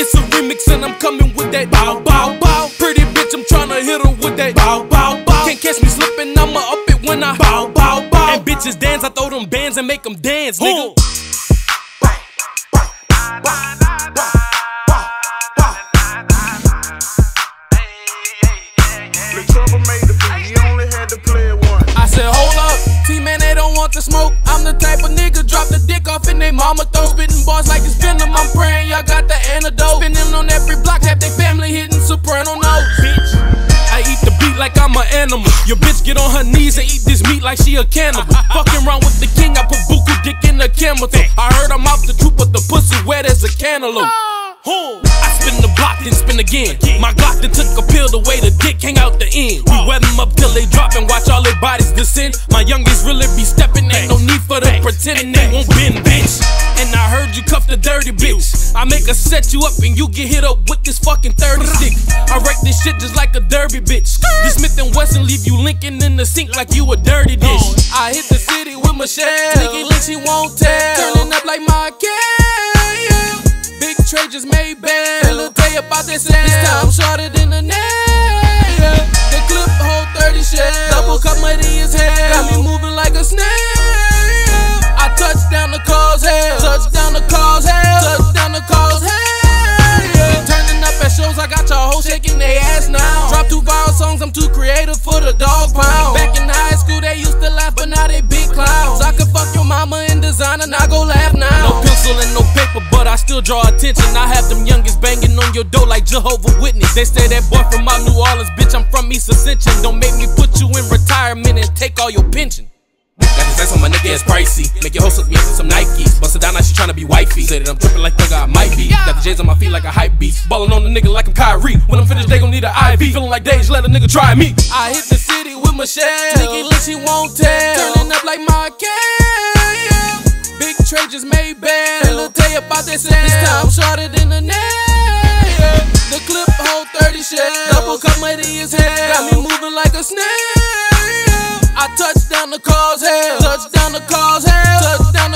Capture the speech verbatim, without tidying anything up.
It's a remix and I'm coming with that bow, bow, bow. Pretty bitch, I'm tryna hit her with that bow, bow, bow. Can't catch me slipping, I'ma up it when I bow, bow, bow. And bitches dance, I throw them bands and make them dance, nigga. I said, hold up, T-Man, they don't want the smoke. I'm the type of nigga, drop the dick off in they mama throw. Spitting bars like it's venom, I'm praying y'all got the antidote. Spinning on every block, half they family hitting soprano notes. Bitch, I eat the beat like I'm an animal. Your bitch get on her knees and eat this meat like she a cannibal. Fucking around with the king, I put buku dick in the camel toe. I heard I'm out the truth, but the pussy wet as a cantaloupe. I spin the block, then spin again. My Glock then took a pill the way the dick hang out the end. We wet them up till they drop and watch all their bodies descend. My youngest really be stepping, ain't no need for them pretending they won't bend, bitch. And I heard you cuff the dirty bitch. I make her set you up and you get hit up with this fucking thirty stick. I wreck this shit just like a derby bitch. This Smith and Wesson leave you linking in the sink like you a dirty dish. I hit the city with Michelle, Nicky Lynch, she won't tell. Turning up like my cat. Big Trey just made bad. Let her tell you about that sound. This time shorter than the nail. Yeah. The clip hold thirty shells. Double cup muddy as hell. Got me moving like a snail. I touch down the cause hell. Touch down the cause hell. Touch down the cause hell. Yeah. Turning up at shows, I got y'all hoes shaking their ass now. Drop two viral songs, I'm too creative for the dog pound. Back in high school, they used to laugh, but now they big clowns. I could fuck your mama in designer, now go laugh now. No pencil and no paper, but I still draw attention. I have them youngest banging on your door like Jehovah's Witness. They say that boy from out New Orleans, bitch, I'm from East Ascension. Don't make me put you in retirement and take all your pension. Got this ass on my nigga, it's pricey. Make your hoe suck me up in some Nikes. Bust it down, now she tryna be wifey. Say that I'm tripping like nigga, I might be. Got the J's on my feet like a hype beast. Ballin' on the nigga like I'm Kyrie. When I'm finished, they gon' need an I V. Feeling like Dage, let a nigga try me. I hit the city with Michelle. Nicky Lynch, she won't tell. Turning up like my cat. Big Trey just made bad. Let her tell you about that sound. This time shorter than the nail. The clip hold thirty shells. Double cup muddy as hell. Got me moving like a snail. I touch down the cause hell. Touch down the cause hell. Touch down